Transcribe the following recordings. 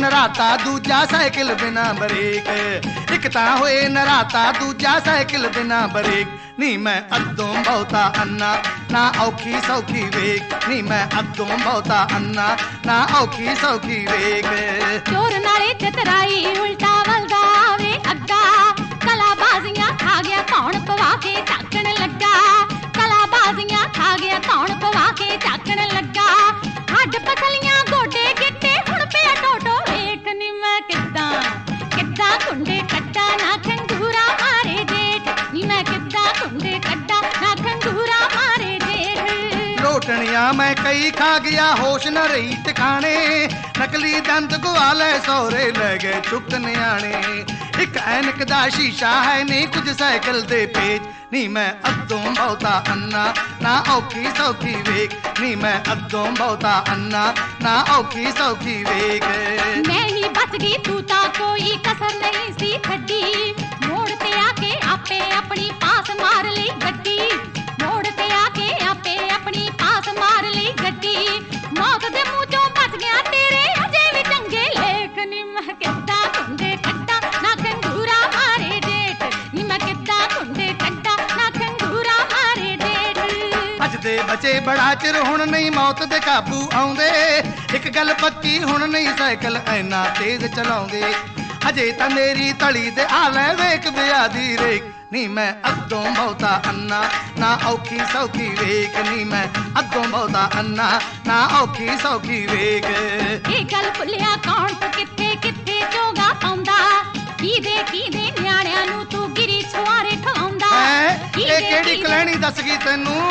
ਨਰਾਤਾ ਦੂਜਾ ਸਾਈਕਲ ਬਿਨਾ ਬ੍ਰੇਕ ਇੱਕ ਤਾਂ ਹੋਏ ਨਰਾਤਾ ਦੂਜਾ ਸਾਈਕਲ ਬਿਨਾ ਬ੍ਰੇਕ ਨੀ ਮੈਂ ਅੱਧੋਂ ਬਹੁਤਾ ਅੰਨਾ ਨਾ ਔਖੀ ਸੌਖੀ ਵੇਖ ਨੀ ਮੈਂ ਅੱਧੋਂ ਬਹੁਤਾ ਅੰਨਾ ਨਾ ਔਖੀ ਸੌਖੀ ਵੇਖ ਚੋਰ ਨਾਲੇ ਚਤਰਾਈ ਉਲਟਾ ਵਲਦਾ ਵੇ ਅੱਗਾ ਕਲਾ ਬਾਜ਼ੀਆਂ ਖਾ ਗਿਆ ਕੌਣ ਪਵਾ ਕੇ ਝਾਕਣ ਲੱਗਾ ਕਲਾ ਬਾਜ਼ੀਆਂ ਖਾ ਗਿਆ ਕੌਣ ਪਵਾ ਕੇ ਝਾਕਣ ਲੱਗਾ ਹੱਡ ਪਸਲੀਆਂ ਗੋਡੇ ਗਿੱਟੇ ਹੁਣ ਪਿਆ ਟੋਟੋ ਵੇਖ ਨੀ ਮੈਂ ਕਿੱਦਾਂ ਕਿੱਦਾਂ ਕੁੰਡੇ ਕੱਟਾ ਨਾ ਖੰਗੂਰਾ ਮਾਰੇ ਜੇਠ ਨੀ ਮੈਂ ਕਿੱਦਾਂ ਕੁੰਡੇ ਕੱਟਾ ਨਾ ਖੰਗੂਰਾ ਮਾਰੇ ਜੇਠ ਲੋਟਣੀਆਂ ਮੈਂ ਕਈ ਖਾ ਗਿਆ ਹੋਸ਼ ਨਾ ਰਹੀ ਟਿਕਾਣੇ ਨਕਲੀ ਦੰਦ ਗਵਾ ਲੈ ਸਹੁਰੇ ਲੈ ਗਏ ਚੁੱਕ ਨਿਆਣੇ ਇੱਕ ਐਨਕ ਦਾ ਸ਼ੀਸ਼ਾ ਹੈ ਨਹੀਂ ਕੁਝ ਸਾਈਕਲ ਦੇ ਪੇਚ ਨੀ ਮੈਂ ਅੱਧੋਂ ਬਹੁਤਾ ਅੰਨਾ ਨਾ ਔਖੀ ਸੌਖੀ ਵੇਖ ਨੀ ਮੈਂ ਅੱਧੋਂ ਬਹੁਤਾ ਅੰਨਾ ਨਾ ਔਖੀ ਸੌਖੀ ਵੇਖ ਮੈਂ ਹੀ ਬਚ ਗਈ ਤੂੰ ਤਾਂ ਕੋਈ ਕਸਰ ਨਹੀਂ ਸੀ ਛੱਡੀ ਮੋੜ ਤੇ ਆ ਕੇ ਆਪੇ ਆਪਣੀ ਪਾਸ ਮਾਰ ਲਈ ਗੱਡੀ ਮੋੜ ਤੇ ਆ ਕੇ ਆਪੇ ਆਪਣੀ ਪਾਸ ਮਾਰ ਲਈ ਗੱਡੀ ਮੌਤ ਦੇ ਮੂੰਹ ਚੋਂ ਬਚ ਗਿਆ ਤੇਰੇ ਅਜੇ ਵੀ ਚੰਗੇ ਲੇਖ ਨੀ ਮੈਂ ਕਿੱਦਾਂ ਕੁੰਡੇ ਕੱਟਾ ਨਾ ਖੰਗੂਰਾ ਮਾਰੇ ਜੇਠ ਨੀ ਮੈਂ ਕਿੱਦਾਂ ਕੁੰਡੇ ਕੱਟਾ ਨਾ ਖੰਗੂਰਾ ਮਾਰੇ ਜੇਠ ਭੱਜਦੇ ਬਚੇ ਬੜਾ ਚਿਰ ਹੁਣ ਨਹੀਂ ਮੌਤ ਦੇ ਕਾਬੂ ਆਉਂਦੇ ਇੱਕ ਗੱਲ ਪੱਕੀ ਹੁਣ ਨਹੀਂ ਸਾਈਕਲ ਐਨਾ ਤੇਜ਼ ਚਲਾਉਂਦੇ ਅਜੇ ਤਾਂ ਮੇਰੀ ਤਲੀ ਤੇ ਆ ਲੈ ਵੇਖ ਵਿਆਹ ਦੀ ਰੇਖ ਨੀ ਮੈਂ ਅੱਧੋਂ ਬਹੁਤਾ ਅੰਨਾ ਨਾ ਔਖੀ ਸੌਖੀ ਵੇਖ ਨੀ ਮੈਂ ਅੱਧੋਂ ਬਹੁਤਾ ਅੰਨਾ ਨਾ ਔਖੀ ਸੌਖੀ ਵੇਖ ਇਹ ਗੱਲ ਭੁੱਲਿਆ ਕੌਣ ਤੂੰ ਕਿੱਥੇ ਕਿੱਥੇ ਚੋਗਾ ਪਾਉਂਦਾ ਕਿਹਦੇ ਨਿਆਣਿਆਂ ਨੂੰ ਤੂੰ ਗਿਰੀ ਛੁਆਰੇ ਠਾਉਂਦਾ ਇਹ ਕਿਹੜੀ ਕਲੈਣੀ ਦੱਸ ਗਈ ਤੈਨੂੰ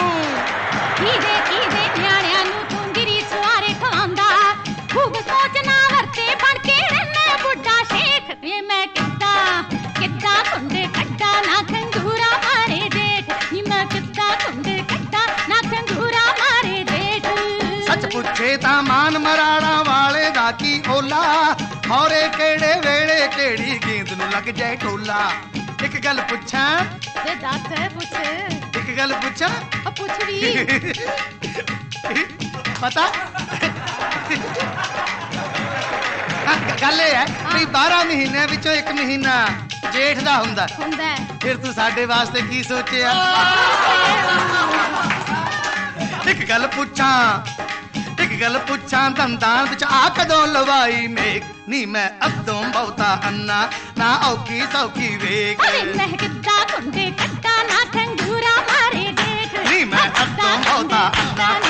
ਕਿਹਦੇ ਨਿਆਣਿਆਂ ਨੂੰ ਤੂੰ ਗਿਰੀ ਛੁਆਰੇ ਠਾਉਂਦਾ ਖੂਬ ਸੋਚ ਨਾ ਵਰਤੇ ਬਣ ਕੇ ਰਹਿਣਾ ਬੁੱਢਾ ਸ਼ੇਖ ਵੇ ਮੈਂ ਕਿੱਦਾਂ ਕੁੰਡੇ ਕੱਟਾ ਨਾ ਖੰਗੂਰਾ ਮਾਰੇ ਜੇਠ ਨੀ ਮੈਂ ਕਿੱਦਾਂ ਕੁੰਡੇ ਕੱਟਾ ਨਾ ਖੰਗੂਰਾ ਮਾਰੇ ਜੇਠ ਸੱਚ ਪੁੱਛੇ ਤਾਂ ਮਾਨ ਮਰਾੜਾ ਵਾਲੇ ਦਾ ਕੀ ਓਲਾ ਮੋਰੇ ਕਿਹੜੇ ਵੇਲੇ ਕਿਹੜੀ ਗੇਂਦ ਨੂੰ ਲੱਗ ਜਾਏ ਟੋਲਾ ਇੱਕ ਗੱਲ ਪੁੱਛਾਂ ਵੇ ਦੱਸ ਪੁੱਛ ਇੱਕ ਗੱਲ ਪੁੱਛਾਂ ਪੁੱਛ ਵੀ ਪਤਾ ਗੱਲ ਇਹ ਹੈ ਵੀ 12 ਮਹੀਨਿਆਂ ਵਿੱਚੋਂ ਇੱਕ ਮਹੀਨਾ ਜੇਠ ਦਾ ਹੁੰਦਾ ਫਿਰ ਤੂੰ ਸਾਡੇ ਵਾਸਤੇ ਕੀ ਸੋਚਿਆ ਇੱਕ ਗੱਲ ਪੁੱਛਾਂ ਦੰਦਾਂ ਵਿੱਚ ਆ ਕਦੋਂ ਲਵਾਈ ਮੇਕ ਨੀ ਮੈਂ ਅੱਧੋਂ ਬਹੁਤਾ ਅੰਨਾ ਨਾ ਔਖੀ ਸੌਖੀ ਵੇਖ ਮੈਂ ਕਿੱਦਾਂ ਕੁੰਡੇ ਕੱਟਾ ਨਾ ਖੰਗੂਰਾ ਮਾਰੇ ਜੇਠ ਨੀ ਮੈਂ ਅੱਧੋਂ ਬਹੁਤਾ ਅੰਨਾ